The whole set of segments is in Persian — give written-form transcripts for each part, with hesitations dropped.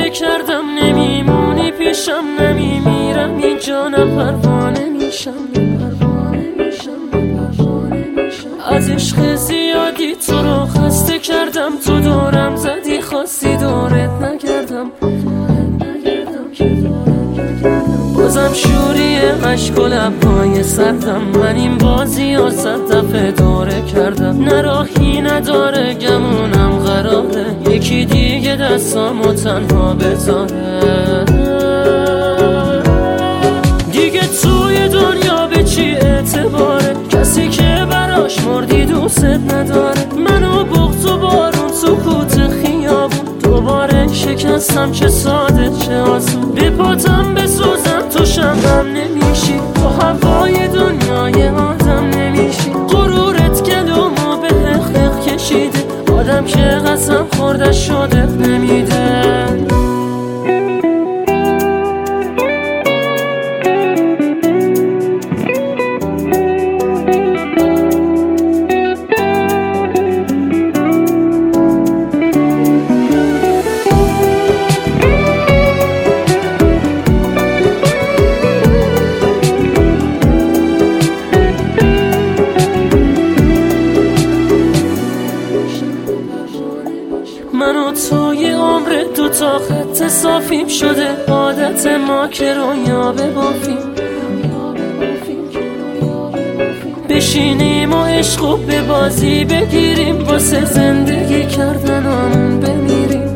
دیوونه کردم نمیمونی پیشم، نمیمیرم اینجا، نه پروانه میشم، از عشق زیادی تو رو خسته کردم، تو دورم زدی خواستی دورت نگردم، بازم شوری عشق و لبهای سردم، من این بازی و 100 دفعه دوره کردم، نه راهی نداره گمونم قراره یکی دیگه دستامو تنها بذاره، دیگه توی دنیا به چی اعتباره کسی که براش مردی دوست نداره، منو بغض و بارون سکوت خیابون دوباره شکستم، چه ساده چه آسون به پاتم بسوزم تو شمعم نمیشی، تو هوای دنیای آدم نمیشی، غرورت گلومو به حق کشیده، آدم که قسم خورده شده نمیده. من و توی عمر دوتا خط صافیم شده، عادت ما که رویا ببافیم، بشینیم و عشقو به بازی بگیریم، واسه زندگی کردنمون بمیریم،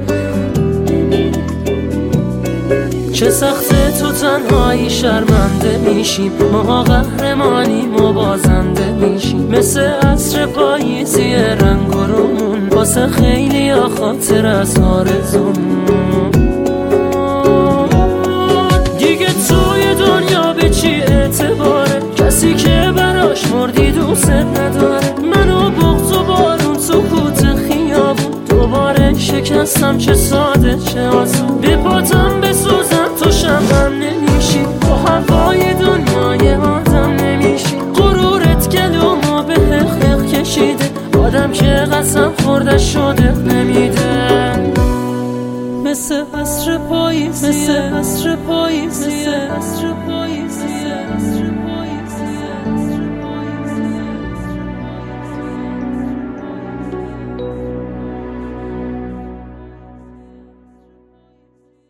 چه سخته تو تنهایی شرمنده میشیم، ما قهرمانیم و بازنده میشیم، مثل عصر پاییزی رنگ و رومون، واسه خیلی ها خاطر از آرزومون، دیگه توی دنیا به چی اعتباره کسی که براش مردی دوست نداره، منو بغض و بارون سکوت خیابون دوباره شکستم، چه ساده چه آسون به پاتم بسوزم تو شمعم نمیشی، تو هوای دنیای آدم نمیشی، غرورت گلومو به حق کشیده، آدم که قسم خورده شده نمیده، مثل عصر پاییزی، مثل عصر پاییزی، مثل عصر پاییزی.